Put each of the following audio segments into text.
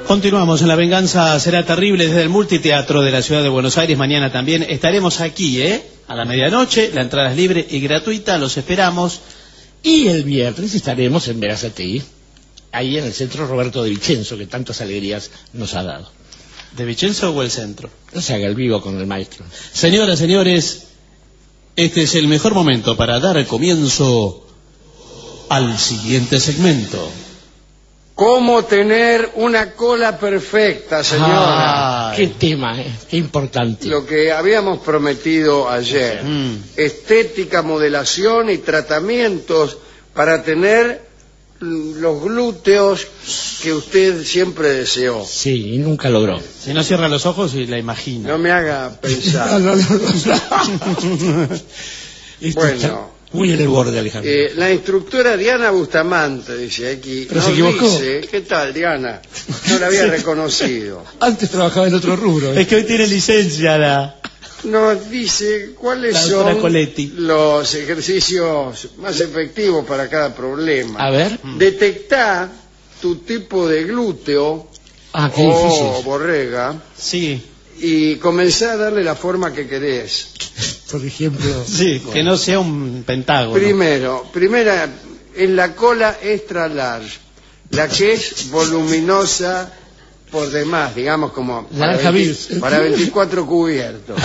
Continuamos en La Venganza Será Terrible desde el Multiteatro de la Ciudad de Buenos Aires. Mañana también estaremos aquí, a la medianoche. La entrada es libre y gratuita, los esperamos. Y el viernes estaremos en Verazategui, ahí en el Centro Roberto de Vicenzo, que tantas alegrías nos ha dado. ¿De Vicenzo o el centro? No se haga el vivo con el maestro. Señoras, señores, este es el mejor momento para dar comienzo al siguiente segmento. ¿Cómo tener una cola perfecta, señora? Qué tema, qué importante. Lo que habíamos prometido ayer. Estética, modelación y tratamientos para tener los glúteos que usted siempre deseó. Sí, y nunca logró. Si no cierra los ojos y la imagina. No me haga pensar. No. Bueno. Muy en el borde, Alejandro. La instructora Diana Bustamante, dice aquí. Pero se equivocó. Dice, ¿qué tal, Diana? No la había reconocido. Antes trabajaba en otro rubro. Es que hoy tiene licencia la... Nos dice cuáles son los ejercicios más efectivos para cada problema. A ver. Detectá tu tipo de glúteo Qué difícil. borrega. Sí. Y comenzá a darle la forma que querés. Por ejemplo. Sí, que no sea un pentágono. Primera, en la cola extra large, la que es voluminosa por demás, digamos como para 24 cubiertos.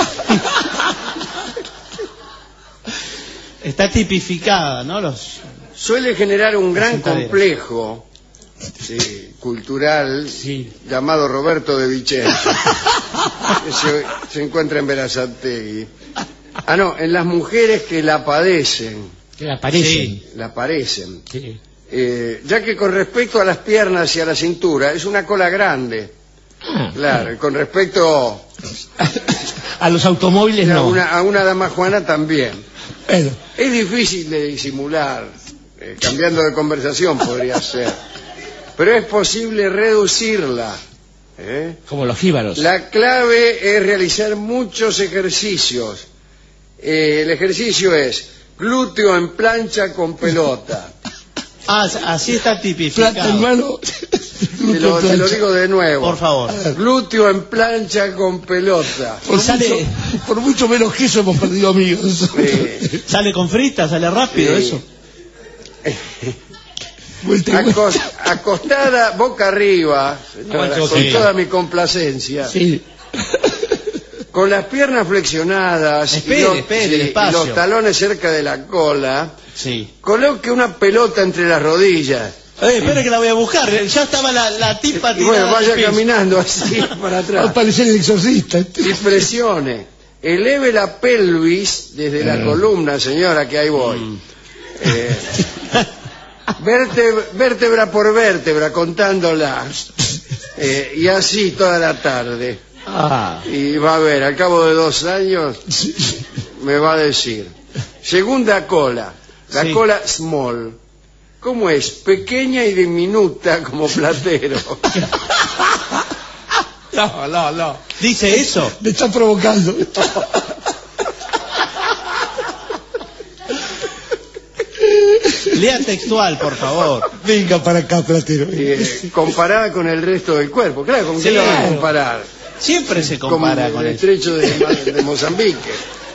Está tipificada, ¿no? Suele generar un gran complejo cultural llamado Roberto de Vicenzo, que se encuentra en Verazategui. En las mujeres que la padecen. Que la padecen. Sí, la padecen. Sí. Ya que con respecto a las piernas y a la cintura es una cola grande. Claro, y con respecto a los automóviles no. A una dama juana también. Bueno. Es difícil de disimular. Cambiando de conversación podría ser. Pero es posible reducirla. Como los jíbaros. La clave es realizar muchos ejercicios. El ejercicio es glúteo en plancha con pelota. Así está tipificado. Plata en mano. Te lo digo de nuevo. Por favor. Glúteo en plancha con pelota. Por mucho menos que eso hemos perdido amigos. Sale con fritas, sale rápido eso. Acostada boca arriba, señora, con toda mi complacencia. Sí. Con las piernas flexionadas y los talones cerca de la cola, coloque una pelota entre las rodillas. Espera que la voy a buscar. Ya estaba la tipa tirada. Y bueno, vaya caminando así para atrás. Va a parecer el exorcista. Y presione. Eleve la pelvis desde la columna, señora, que ahí voy. Vértebra por vértebra, contándola. Y así toda la tarde. Y va a ver, al cabo de 2 años me va a decir. Segunda cola, la cola small. ¿Cómo es? Pequeña y diminuta como Platero. No. ¿Dice eso? Me está provocando. Lea textual, por favor. Venga para acá, Platero. Comparada con el resto del cuerpo. Claro, ¿con qué lo va a comparar? Siempre se compara con el estrecho de Mozambique.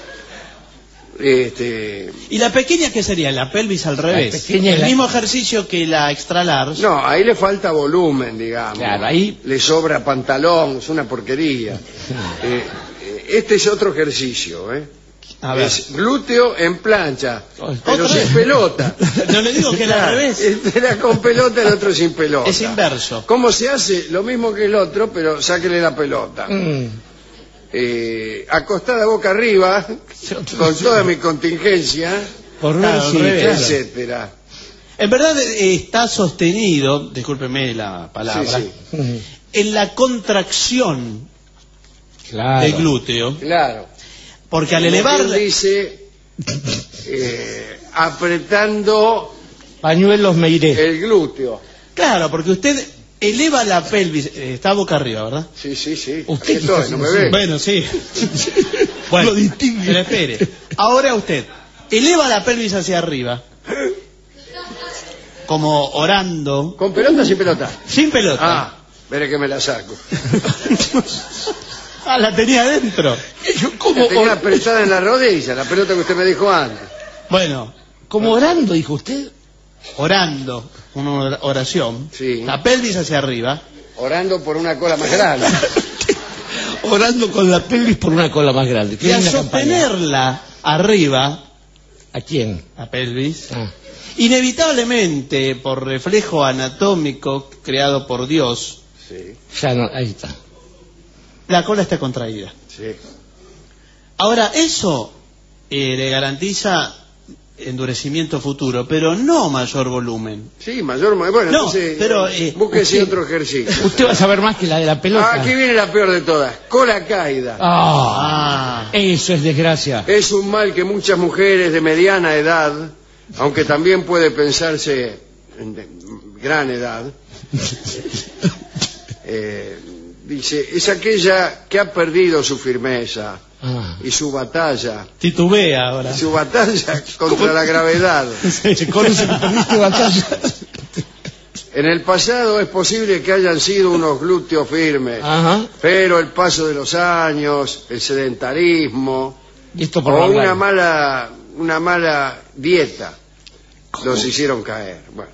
¿Y la pequeña qué sería? ¿La pelvis al revés? ¿El mismo ejercicio que la extra large? No, ahí le falta volumen, digamos. Claro, ahí le sobra pantalón, es una porquería. Este es otro ejercicio, A ver. Es glúteo en plancha, pero sin pelota. No le digo que era al revés. Este era con pelota, el otro sin pelota. Es inverso. ¿Cómo se hace? Lo mismo que el otro, pero sáquele la pelota. Acostada boca arriba, con toda mi contingencia, etcétera. En verdad está sostenido, discúlpeme la palabra, en la contracción del glúteo. Claro. Porque al elevar... dice, apretando... Pañuelos Meiré. El glúteo. Claro, porque usted eleva la pelvis, está boca arriba, ¿verdad? Sí. Usted estoy, no me ve. Bueno, sí. Bueno, lo distingue. Pero espere. Ahora usted eleva la pelvis hacia arriba, como orando. ¿Con pelota o sin pelota? Sin pelota. Veré que me la saco. Ah, la tenía adentro. La tenía apretada en la rodilla, la pelota que usted me dijo antes. Bueno, ¿Como orando, dijo usted? orando, una oración, Sí. la pelvis hacia arriba. Orando por una cola más grande. Orando con la pelvis por una cola más grande. Y al sostenerla arriba, ¿A quién? la pelvis, Ah. inevitablemente, por reflejo anatómico creado por Dios, Sí, Ya no, ahí está. la cola está contraída. sí. Ahora, eso le garantiza endurecimiento futuro, pero no mayor volumen. Sí, mayor. Bueno, No, entonces. pero, búsquese usted- otro ejercicio. Usted va a saber más que la de la pelota. Ah, aquí viene la peor de todas. Cola caída. Ah, eso es desgracia. Es un mal que muchas mujeres de mediana edad, aunque también puede pensarse en de gran edad, dice, es aquella que ha perdido su firmeza Ah. y su batalla Titubea ahora. contra la gravedad. Se conoce que perdiste batalla. En el pasado es posible que hayan sido unos glúteos firmes, Ajá. pero el paso de los años, el sedentarismo Y esto por o hablar. una mala dieta los hicieron caer. Bueno.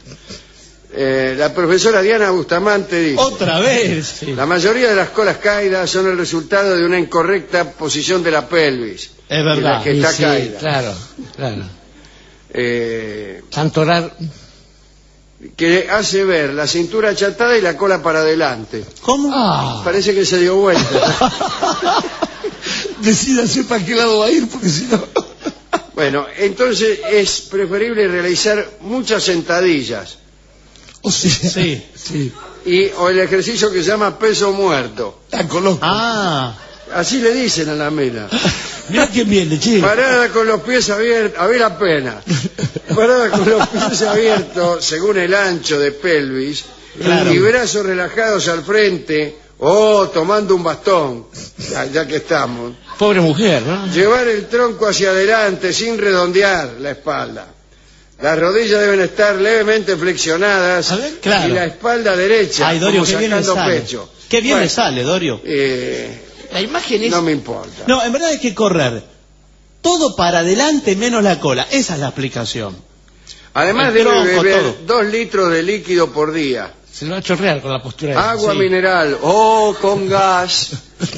La profesora Diana Bustamante dice, Otra vez. Sí. la mayoría de las colas caídas son el resultado de una incorrecta posición de la pelvis. Es verdad. En la que Sí, está sí, caída. claro, claro. Tanto orar. Que hace ver la cintura achatada y la cola para adelante. ¿Cómo? Ah. Parece que se dio vuelta. Decídase para qué lado va a ir, porque si no... Bueno, entonces es preferible realizar muchas sentadillas O sea, Sí. sí. o el ejercicio que se llama peso muerto. Está coloco. Ah, Así le dicen a la mena. Mirá quién viene, che. Parada con los pies abiertos, a ver apenas. Parada con los pies abiertos según el ancho de pelvis Claro. y brazos relajados al frente o tomando un bastón, ya que estamos. Pobre mujer, ¿no? Llevar el tronco hacia adelante sin redondear la espalda. Las rodillas deben estar levemente flexionadas A ver, claro. y la espalda derecha, ay, Dorio, como qué bien le sacando sale. pecho. Qué bien Bueno, le sale, Dorio. La imagen es... no me importa. No, en verdad hay que correr todo para adelante menos la cola. Esa es la explicación. Además el debe tronco, beber todo. 2 litros de líquido por día. Se lo va a chorrear con la postura de... Agua Sí. mineral o con gas,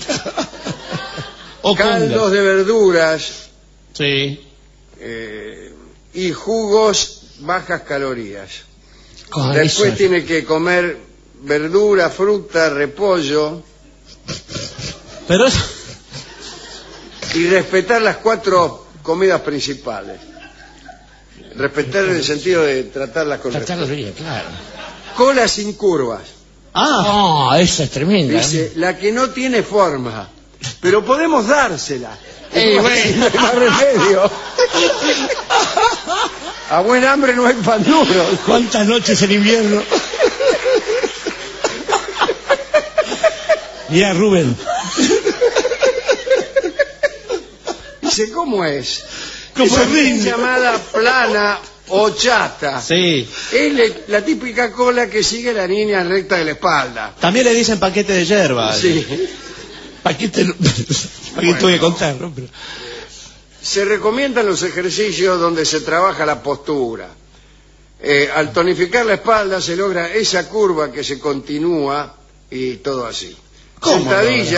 O caldos conga. de verduras Sí. y jugos bajas calorías. Con Después eso. tiene que comer verdura, fruta, repollo Pero y respetar las 4 comidas principales. Respetar en el sentido de tratarlas con Tratarlo respeto. bien, claro. Cola sin curvas. ah, No, eso es tremenda. Dice, la que no tiene forma, pero podemos dársela. Bueno. No hay más remedio. A buen hambre no hay pan duro. ¿Cuántas noches en invierno? Mira, Rubén. Dice, ¿cómo es? Como Esa ring. es llamada plana o chata. sí. Es la típica cola que sigue la línea recta de la espalda. También le dicen paquete de hierba. Sí. ¿Para qué te voy a contar, no? Pero... Se recomiendan los ejercicios donde se trabaja la postura. Al tonificar la espalda se logra esa curva que se continúa y todo así. ¿Cómo, Sentadilla.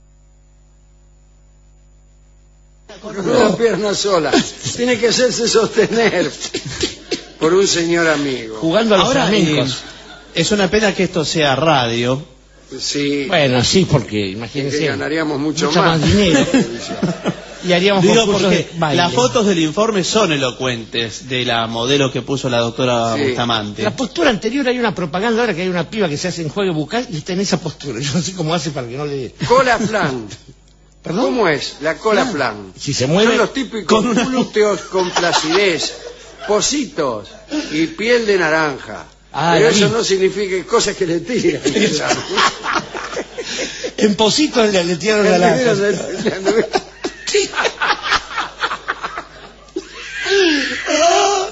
Con una pierna sola. Tiene que hacerse sostener por un señor amigo. Jugando a los Ahora, flamencos. es una pena que esto sea radio. Sí, Bueno, sí, porque que imagínense. ganaríamos mucho Mucho más más. dinero. Y haríamos Digo concursos porque de baile. las fotos del informe son elocuentes de la modelo que puso la doctora Sí. Bustamante. La postura anterior hay una propaganda ahora que hay una piba que se hace en juego bucal y está en esa postura. Yo no sé cómo hace para que no le... Cola flan. ¿Perdón? ¿Cómo es la cola flan? Si se mueve... Son los típicos glúteos con flacidez, pocitos y piel de naranja. Ah, Pero sí. eso no significa cosas que le tiran. En Positos le tiraron la lata.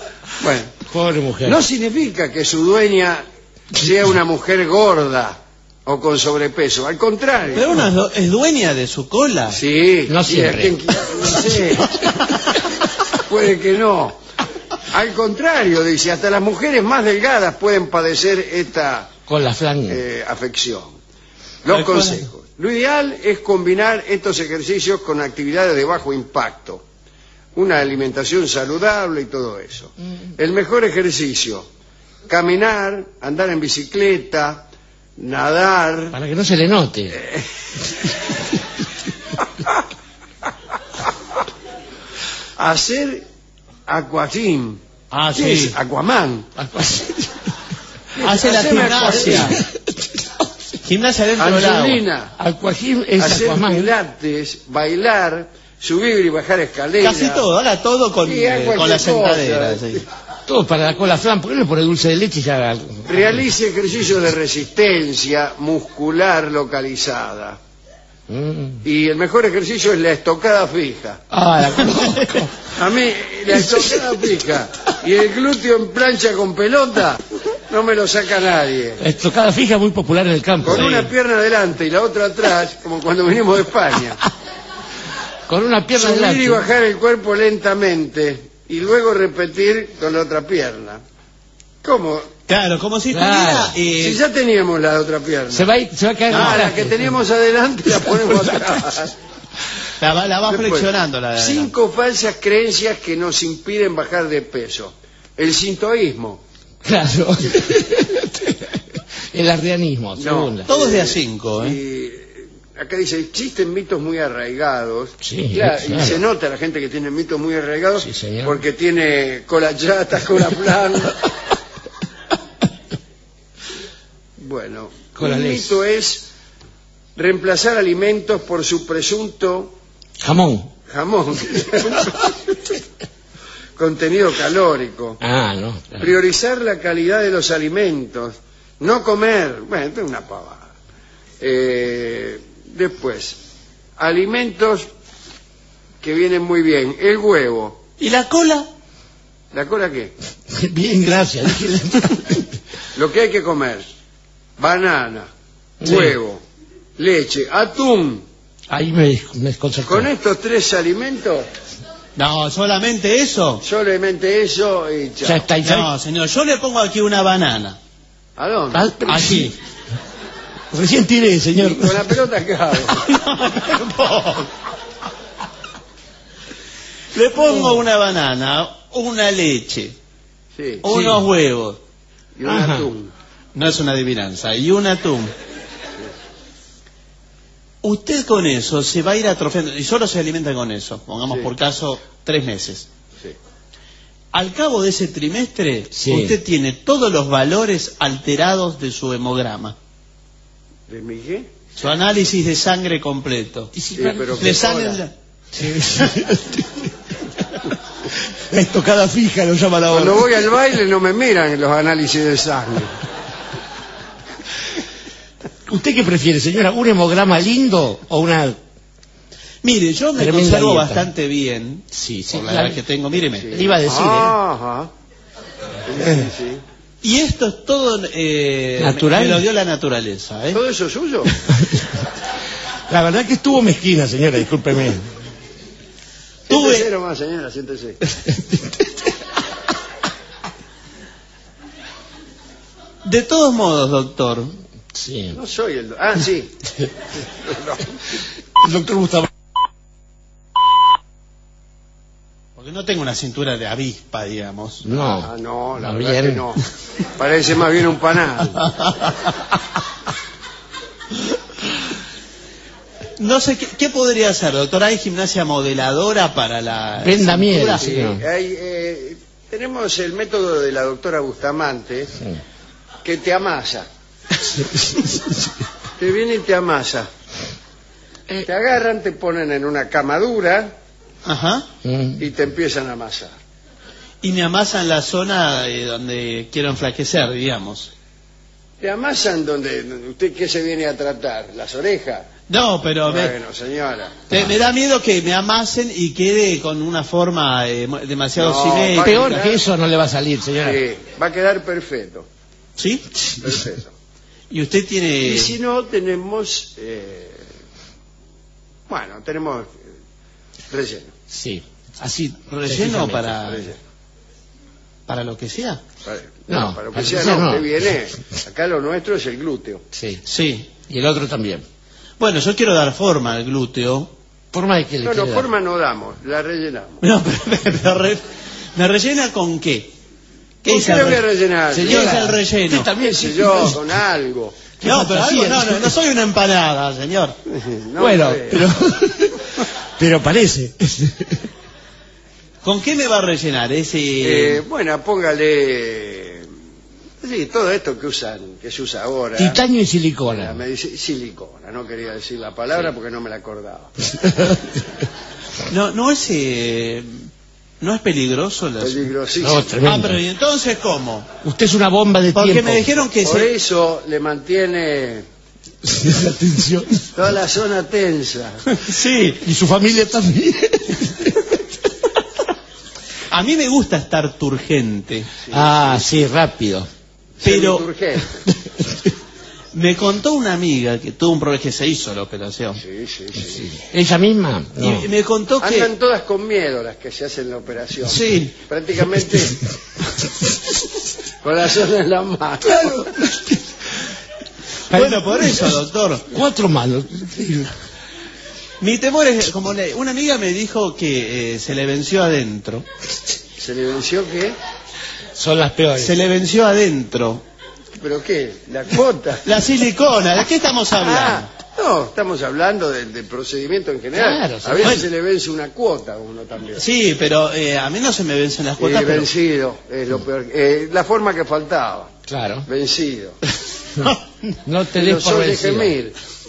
Bueno, Pobre mujer. no significa que su dueña sea una mujer gorda o con sobrepeso. Al contrario. Pero uno es dueña de su cola. Sí, no siempre. No sé. Puede que no. Al contrario, dice, hasta las mujeres más delgadas pueden padecer esta Cola flan. afección. Los consejos. Lo ideal es combinar estos ejercicios con actividades de bajo impacto, una alimentación saludable y todo eso. El mejor ejercicio: caminar, andar en bicicleta, nadar. Para que no se le note. Hacer aquagym. Ah, ¿Qué sí. es? Aquaman. Hace la Haceme gimnasia. Gimnasia dentro del agua. Angelina, Aquagym es hacer Aquaman. pilates, bailar, subir y bajar escaleras. Casi todo, haga todo con, Sí, haga con la cualquier cosa. sentadera. Sí. Todo para la cola flan. ¿Por qué no le pone dulce de leche y ya? Realice ejercicios de resistencia muscular localizada. Y el mejor ejercicio es la estocada fija. Ah, la conozco. A mí, la estocada fija y el glúteo en plancha con pelota no me lo saca nadie. La estocada fija es muy popular en el campo. Con una pierna adelante y la otra atrás, como cuando venimos de España. Con una pierna Subir y adelante. bajar el cuerpo lentamente y luego repetir con la otra pierna. ¿Cómo? Claro, como si Claro. tuviera... Si ya teníamos la otra pierna. Se va a caer. Ah, la que teníamos adelante la ponemos atrás. la va Después, flexionando. La 5 falsas creencias que nos impiden bajar de peso. El sintoísmo. Claro. El arrianismo, segunda. Todos de a 5, ¿eh? Y acá dice, existen mitos muy arraigados. Sí, Claro, claro. Y se nota la gente que tiene mitos muy arraigados, Sí, señor. porque tiene cola chata, cola plan. Bueno, Cola un les. mito es reemplazar alimentos por su presunto Jamón. jamón. Contenido calórico. Ah, no. Claro. Priorizar la calidad de los alimentos. No comer. Bueno, esto es una pavada. Después, alimentos que vienen muy bien. El huevo. ¿Y la cola? ¿La cola qué? Bien, gracias. Lo que hay que comer. Banana, Sí. huevo, leche, atún. Ahí me desconcertó. Con estos 3 alimentos, No, solamente eso. solamente eso y chao. Ya está. No, señor, yo le pongo aquí una banana. ¿A dónde? Aquí. Recién tiré, señor. Y con la pelota que hago. Le pongo una banana, una leche, Sí. unos huevos. Y un Ajá. atún. No es una adivinanza. Y un atún. Usted con eso se va a ir atrofiando. Y solo se alimenta con eso. Pongamos Sí. por caso 3 meses. Sí. Al cabo de ese trimestre, Sí. usted tiene todos los valores alterados de su hemograma. ¿De mi qué? Su análisis de sangre completo. Sí, pero Le qué salen hora. la- La estocada fija lo llama la Cuando voy al baile no me miran los análisis de sangre. ¿Usted qué prefiere, señora? ¿Un hemograma lindo o una...? Mire, yo me Tremenda conservo dieta. bastante bien. Sí, sí. Por la claro. edad que tengo, míreme. Le iba a decir, Ajá. Sí, sí. Y esto es todo ¿Natural? me lo dio la naturaleza, ¿eh? ¿Todo eso es suyo? La verdad que estuvo mezquina, señora, discúlpeme. Siéntese nomás, señora, siéntese. De todos modos, doctor, Sí. No soy el... Ah, sí. El doctor Gustavo. porque no tengo una cintura de avispa, digamos. No. Ah, no, la Más verdad bien. que no. Parece más bien un panal. No sé, ¿qué podría hacer, doctor? ¿Hay gimnasia modeladora para la Venda miel, cintura? sí. Tenemos el método de la doctora Bustamante, que te amasa. Te viene y te amasa. Te agarran, te ponen en una cama dura Ajá. y te empiezan a amasar. Y me amasan la zona donde quiero enflaquecer, digamos. Te amasan donde... ¿Usted qué se viene a tratar? ¿Las orejas? No, pero Bueno, señora. me da miedo que me amasen y quede con una forma demasiado No, simétrica. Peor que eso no le va a salir, señora. Sí, va a quedar perfecto. ¿Sí? Perfecto. Y usted tiene... Y si no, tenemos... tenemos relleno. Sí, así. ¿Relleno Relleno. para lo que sea? Para lo que sea no. Usted viene... Acá lo nuestro es el glúteo. Sí. Sí. Y el otro también. Bueno, yo quiero dar forma al glúteo. ¿Forma de qué le queda? Forma no damos, la rellenamos. No, ¿me rellena con qué? ¿Con qué le voy a rellenar? ¿Qué es el relleno? También, ¿Qué sé yo? Con algo. No, pero algo, no soy una empanada, señor. No, bueno, pero parece. ¿Con qué me va a rellenar ese? Póngale... Sí, todo esto que se usa ahora. Titanio y silicona. Me dice silicona, no quería decir la palabra porque no me la acordaba. No es peligroso. Peligrosísimo. No, tremendo. Pero ¿y entonces cómo? Usted es una bomba de Porque tiempo. me dijeron que Por eso le mantiene la tensión. toda la zona tensa. Sí. Y su familia también. A mí me gusta estar turgente. Sí, rápido. Pero Semiturgente. me contó una amiga que tuvo un problema, que se hizo la operación. Sí. ¿Ella misma? No. Y me contó que... Andan todas con miedo las que se hacen la operación. Sí. Prácticamente con la zona en la mano. Bueno, por eso, doctor. 4 manos. Mi temor es, una amiga me dijo que se le venció adentro. ¿Se le venció qué? Son las peores. Se le venció adentro. ¿Pero qué? ¿La cuota? La silicona, ¿de qué estamos hablando? No, estamos hablando del procedimiento en general. Claro, a veces se le vence una cuota a uno también. Sí, pero a mí no se me vencen las cuotas. Pero... Vencido, es lo peor. La forma que faltaba. Claro. Vencido. No te des por vencido. gemir.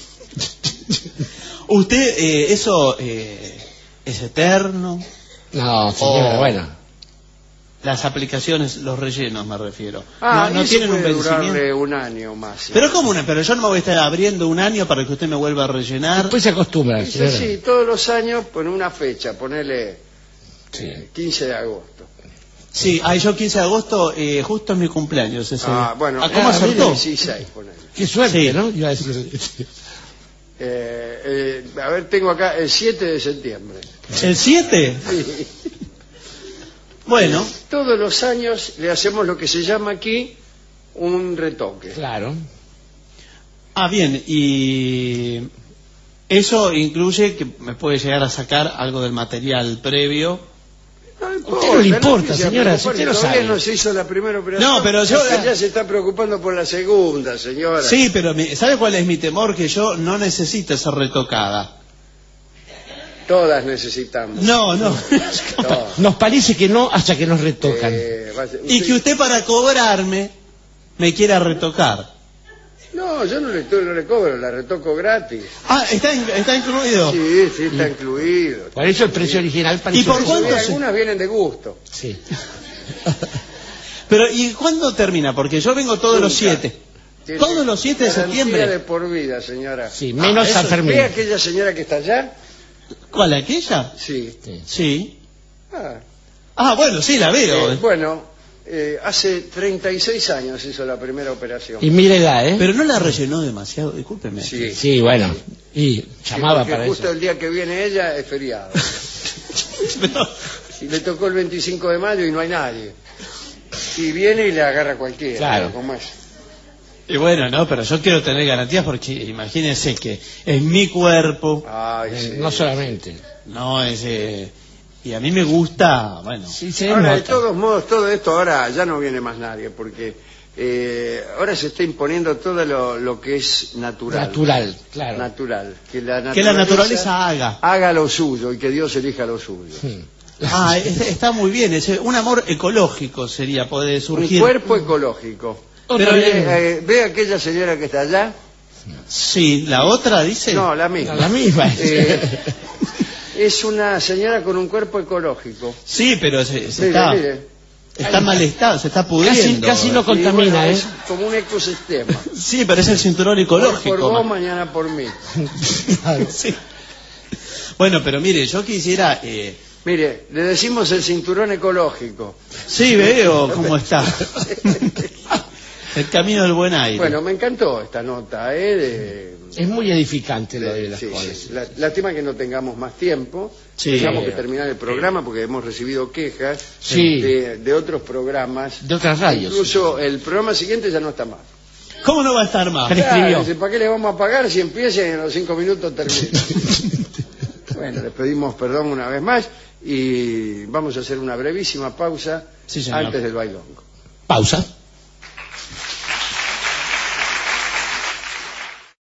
¿Usted, eso es eterno? No, señora, bueno. Las aplicaciones, los rellenos me refiero. No eso tienen un puede vencimiento. durarle un año más. ¿Sí? Pero pero yo no me voy a estar abriendo un año para que usted me vuelva a rellenar. Después se acostumbra, Dice, señora. sí, todos los años pone una fecha, ponele 15 de agosto. Sí, yo 15 de agosto, justo es mi cumpleaños ese día. Bueno, ¿Cómo acertó? 16, ponele. Qué suerte, Sí. ¿no? Iba a decir... A ver, tengo acá el 7 de septiembre. ¿El 7? Sí. Bueno. Todos los años le hacemos lo que se llama aquí un retoque. Claro. Bien, y eso incluye que me puede llegar a sacar algo del material previo. No usted no le importa, se señora, preocupe, si usted lo todavía sabe. no se hizo la primera operación. No, pero yo... Usted ya se está preocupando por la segunda, señora. Sí, pero ¿sabe cuál es mi temor? Que yo no necesito ser retocada. Todas necesitamos. No. Todas. Nos parece que no hasta que nos retocan. Y que usted para cobrarme me quiera retocar. No, yo no le cobro, la retoco gratis. ¿Está incluido? Sí, está incluido. Por eso el precio original parece... ¿Y por cuánto? Algunas vienen de gusto. Sí. Pero, ¿y cuándo termina? Porque yo vengo todos los 7. Tiene Todos los 7 de garantía septiembre. de por vida, señora. Sí, menos San Fermín. ¿Ve aquella señora que está allá? ¿Cuál, aquella? Sí. Sí. Ah. Bueno, sí, la veo. Hace 36 años hizo la primera operación. Y mire edad, ¿eh? Pero no la rellenó demasiado, discúlpeme. Sí, bueno. Y llamaba porque para justo eso. el día que viene ella es feriado. Pero- Y le tocó el 25 de mayo y no hay nadie. Y viene y le agarra cualquiera. Claro. Como es. Y bueno, no, pero yo quiero tener garantías porque imagínense que es mi cuerpo, Sí. No solamente. no es... y a mí me gusta, bueno... Sí, se Ahora, de nota. todos modos, todo esto ahora ya no viene más nadie, porque ahora se está imponiendo todo lo que es natural. Natural, claro. Natural. Que la naturaleza haga. Haga lo suyo y que Dios elija lo suyo. Está muy bien, un amor ecológico sería, puede surgir. Un cuerpo ecológico. Pero, ¿Ve aquella señora que está allá? sí, la otra dice... No, la misma. La misma. Es una señora con un cuerpo ecológico. Sí, pero Mire. está mal estado, se está pudriendo. Casi no Y contamina, bueno, ¿eh? es como un ecosistema. Sí, pero es el cinturón Hoy ecológico. por vos, mañana por mí. Sí. Bueno, pero mire, yo quisiera... Mire, le decimos el cinturón ecológico. Sí, veo cómo está. El camino del buen aire. Bueno, me encantó esta nota, Es muy edificante lo de las colas. Sí. Lástima que no tengamos más tiempo. Sí. Tenemos que terminar el programa porque hemos recibido quejas Sí. de otros programas. De otras radios. Incluso el programa siguiente ya no está más. ¿Cómo no va a estar más? Prescribió. Dice, ¿para qué le vamos a pagar si empieza y en los 5 minutos termina? Bueno, les pedimos perdón una vez más y vamos a hacer una brevísima pausa Sí, señor. antes del bailongo. Pausa.